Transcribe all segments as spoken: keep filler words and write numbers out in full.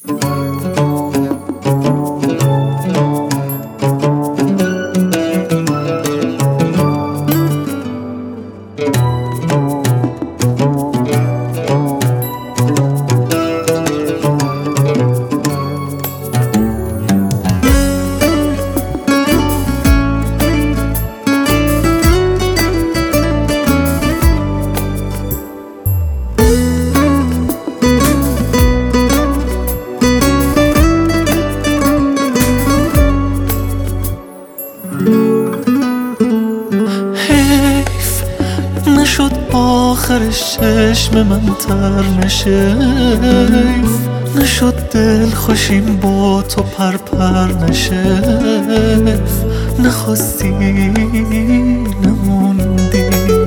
نشد آخرش چشم من تر نشه، نشد دل خوشیم با تو پر پر نشه، نخواستی نموندی،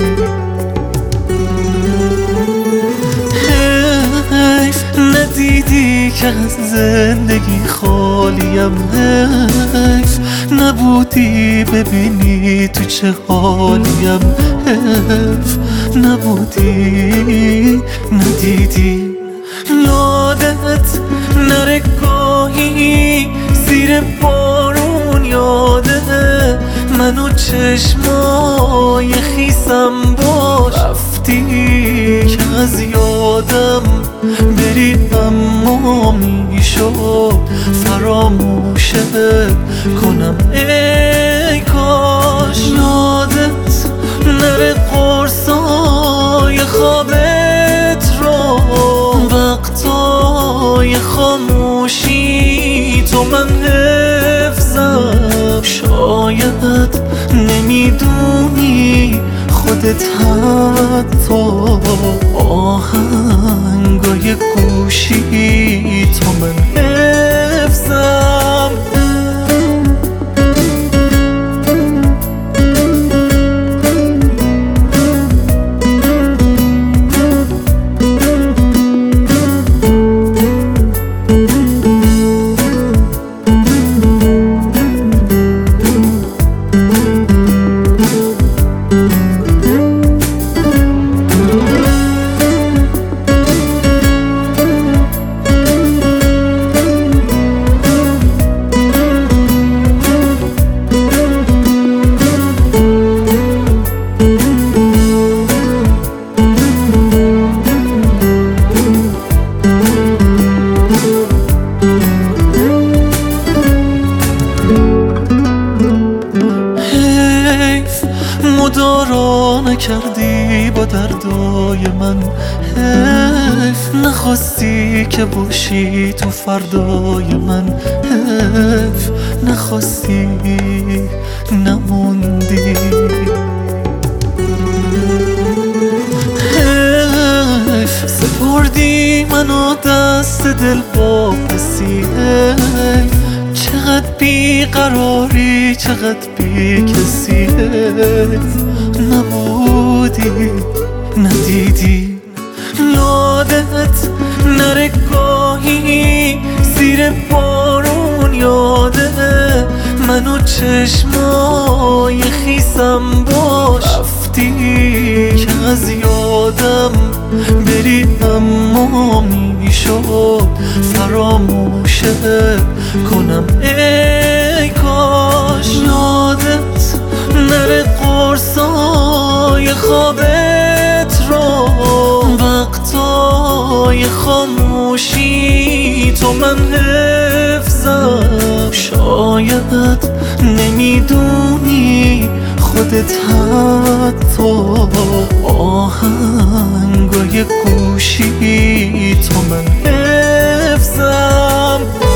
حیف ندیدی که از زندگی خالیم، حیف نبودی ببینی تو چه حالیم، حیف نبودی ندیدی، یادت نره گاهی زیر بارون، یاده منو چشمای خیسم باش، رفتی که از یادم بری اما میشد فراموشت کنم، ای کاش یادت نره قرصای خوابت رو، وقتای خاموشی تو من حفظم، شاید نمیدونی خودت حتی آهنگای گوشی تو من حفظم. مدارا نکردی با دردای من، حیف نخواستی که باشی تو فردای من، حیف نخواستی نموندی، حیف سپردی منو دست دل با پسی، حیف چقدر بیقراری چقدر بی کسی، نبودی ندیدی، یادت نره گاهی زیر بارون، یاده منو چشمای خیسم باش، رفتی که از یادم بری اما میشد فراموشت کنم، ای کاش یادت نره قرصای خوابت رو، وقتای خاموشی تو من حفظم، شاید نمیدونی خودت حتی آهنگای گوشی تو من حفظم.